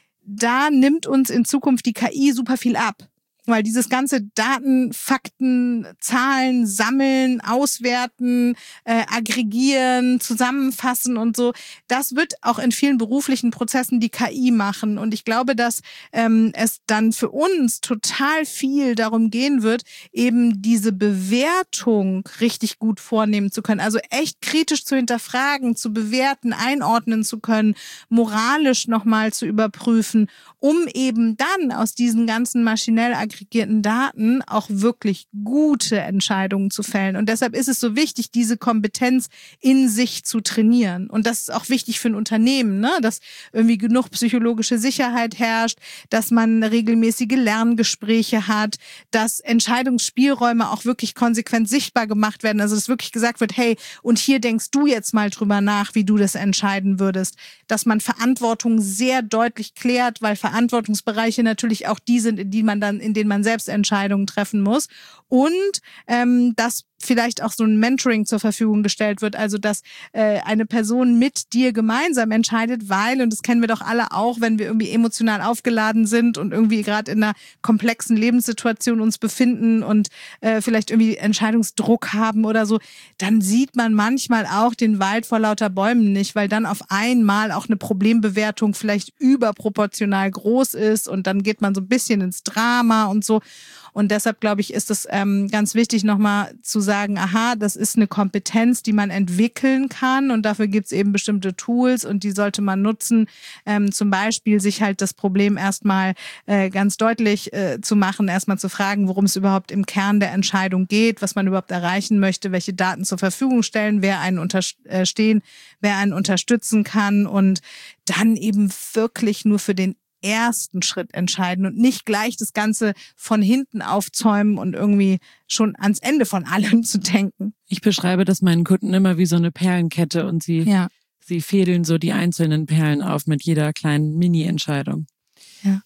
da nimmt uns in Zukunft die K I super viel ab. Weil dieses ganze Daten, Fakten, Zahlen sammeln, auswerten, äh, aggregieren, zusammenfassen und so, das wird auch in vielen beruflichen Prozessen die K I machen. Und ich glaube, dass ähm, es dann für uns total viel darum gehen wird, eben diese Bewertung richtig gut vornehmen zu können. Also echt kritisch zu hinterfragen, zu bewerten, einordnen zu können, moralisch nochmal zu überprüfen, um eben dann aus diesen ganzen maschinell aggregierten Daten auch wirklich gute Entscheidungen zu fällen. Und deshalb ist es so wichtig, diese Kompetenz in sich zu trainieren. Und das ist auch wichtig für ein Unternehmen, ne? Dass irgendwie genug psychologische Sicherheit herrscht, dass man regelmäßige Lerngespräche hat, dass Entscheidungsspielräume auch wirklich konsequent sichtbar gemacht werden. Also dass wirklich gesagt wird, hey, und hier denkst du jetzt mal drüber nach, wie du das entscheiden würdest. Dass man Verantwortung sehr deutlich klärt, weil Verantwortungsbereiche natürlich auch die sind, in die man dann, in denen man selbst Entscheidungen treffen muss. Und ähm, dass vielleicht auch so ein Mentoring zur Verfügung gestellt wird, also dass äh, eine Person mit dir gemeinsam entscheidet, weil, und das kennen wir doch alle auch, wenn wir irgendwie emotional aufgeladen sind und irgendwie gerade in einer komplexen Lebenssituation uns befinden und äh, vielleicht irgendwie Entscheidungsdruck haben oder so, dann sieht man manchmal auch den Wald vor lauter Bäumen nicht, weil dann auf einmal auch eine Problembewertung vielleicht überproportional groß ist und dann geht man so ein bisschen ins Drama und so. Und deshalb, glaube ich, ist es ähm, ganz wichtig, nochmal zu sagen, aha, das ist eine Kompetenz, die man entwickeln kann und dafür gibt es eben bestimmte Tools und die sollte man nutzen, ähm, zum Beispiel sich halt das Problem erstmal äh, ganz deutlich äh, zu machen, erstmal zu fragen, worum es überhaupt im Kern der Entscheidung geht, was man überhaupt erreichen möchte, welche Daten zur Verfügung stellen, wer einen unterstehen, wer einen unterstützen kann und dann eben wirklich nur für den ersten Schritt entscheiden und nicht gleich das Ganze von hinten aufzäumen und irgendwie schon ans Ende von allem zu denken. Ich beschreibe das meinen Kunden immer wie so eine Perlenkette und sie, ja. sie fädeln so die einzelnen Perlen auf mit jeder kleinen Mini-Entscheidung. Ja.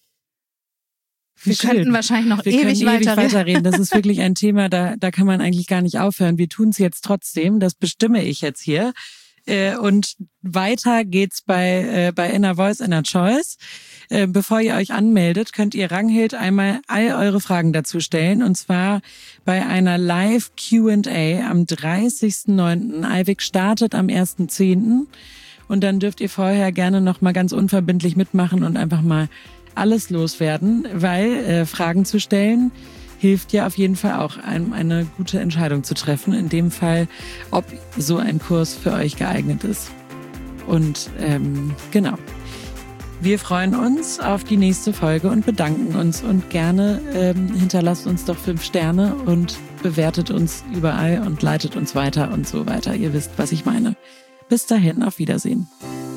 Wie Wir schön. könnten wahrscheinlich noch Wir ewig, können ewig weiter weiterreden. Das ist wirklich ein Thema, da, da kann man eigentlich gar nicht aufhören. Wir tun es jetzt trotzdem, das bestimme ich jetzt hier. Und weiter geht's bei, bei Inner Voice, Inner Choice. Bevor ihr euch anmeldet, könnt ihr Ranghild einmal all eure Fragen dazu stellen. Und zwar bei einer Live-Q and A am dreißigsten neunten Eivik startet am ersten zehnten Und dann dürft ihr vorher gerne noch mal ganz unverbindlich mitmachen und einfach mal alles loswerden, weil äh, Fragen zu stellen hilft ja auf jeden Fall auch, einem eine gute Entscheidung zu treffen. In dem Fall, ob so ein Kurs für euch geeignet ist. Und ähm, genau. Wir freuen uns auf die nächste Folge und bedanken uns. Und gerne ähm, hinterlasst uns doch fünf Sterne und bewertet uns überall und leitet uns weiter und so weiter. Ihr wisst, was ich meine. Bis dahin, auf Wiedersehen.